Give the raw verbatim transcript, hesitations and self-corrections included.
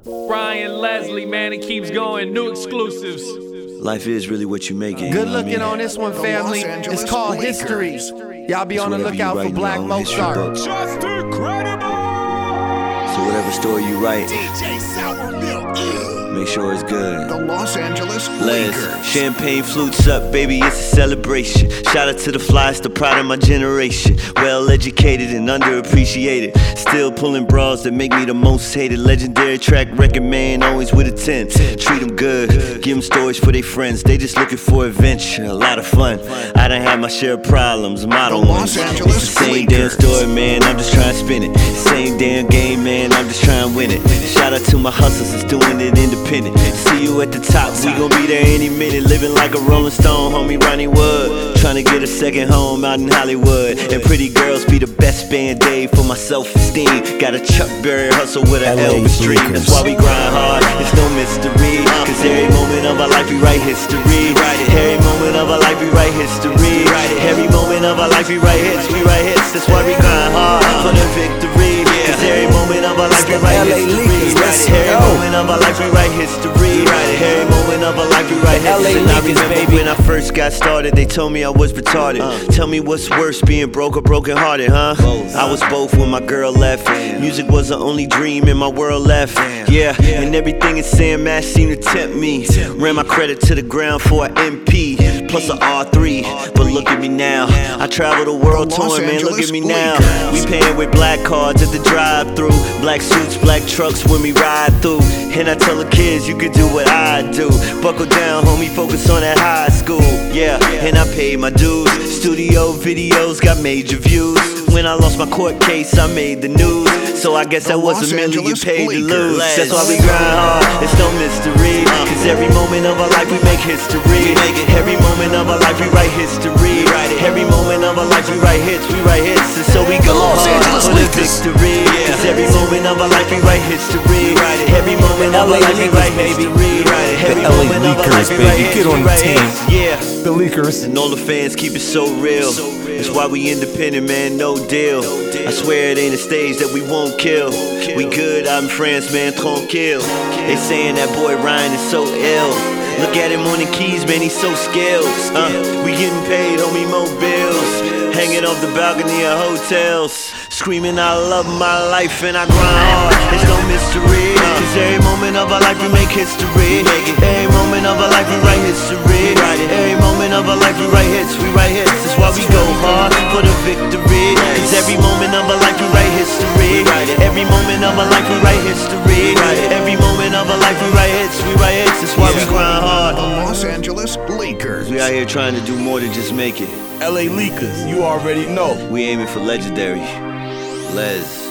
Brian Leslie, man, it keeps going. New exclusives. Life is really what you make it. Good you know looking what I mean? on this one, family. It's called History. Y'all be It's on the whatever you lookout write for in Black your own history Mozart. book. Just incredible. So whatever story you write, D J Sour Milk, make sure it's good. the Los Angeles Les, Lakers. champagne flutes up, baby, it's a celebration. Shout out to the flies, the pride of my generation. Well educated and underappreciated. Still pulling bras that make me the most hated. Legendary track record, man, always with a ten. Treat them good, give them stories for their friends. They just looking for adventure, a lot of fun. I done had my share of problems, model The ones. Los Angeles It's the same damn Lakers. story, man, I'm just trying to spin it. Same damn game, man, I'm just trying to win it. Shout out to my hustlers that's doing it independent. See you at the top, we gon' be there any minute. Living like a rolling stone, homie Ronnie Wood. Trying to get a second home out in Hollywood. And pretty girls be the best band-aid for my self-esteem. Got a Chuck Berry hustle with an Elvis dream. That's why we grind hard, it's no mystery. Cause every moment of our life we write history. Every moment of our life we write history. Every moment of our life we write hits, we write hits. That's why we grind hard for the victory. Cause every moment of our life we write history. Every moment of our life we write history. Every moment of our life we write history. And I remember when I first got started, they told me I was retarded. Tell me what's worse, being broke or broken hearted, huh? I was both when my girl left. Music was the only dream in my world left. Yeah, and everything in Sam Mass seemed to tempt me. Ran my credit to the ground for an M P, plus a R three. But look at me now, I travel the world The Los touring, man, look at me now. Angeles We paying with black cards at the drive-thru. Black suits, black trucks when we ride through. And I tell the kids, you can do what I do. Buckle down, homie, focus on that high school. Yeah, and I paid my dues. Studio videos got major views. When I lost my court case, I made the news. So I guess that was Los a million you Angeles paid to Lakers. lose. That's why we grind hard, it's no mystery. Cause every moment of our life we make history. Every moment of our life we write history. Every moment of our life we write hits, we write hits. And so we go Los hard Angeles for the Lakers. victory. Cause every moment of our life we write history. Every moment of our life we write history. Every The L A moment of our life Lakers, we write baby. Get hits, on we the write team. hits. Yeah. The Lakers. And all the fans keep it so real. That's why we independent, man, no deal. I swear it ain't a stage that we won't kill. We good out in France, man, tranquille. They saying that boy Ryan is so ill. Look at him on the keys, man, he's so skilled. Uh, we getting paid, homie, more bills. Hanging off the balcony of hotels. Screaming, I love my life and I grind hard. It's no mystery. Cause every moment of our life we make history. Every moment of our life we write history. Every moment of our life we write hits, we write hits. That's why we go hard for the victory. Cause every moment of our life we write history. Every moment of our life we write history. Every moment of our life we write hits, we write hits. That's why we grind hard. The Los Angeles Lakers. We out here trying to do more than just make it. L A Lakers, you already know. We aiming for legendary. Les.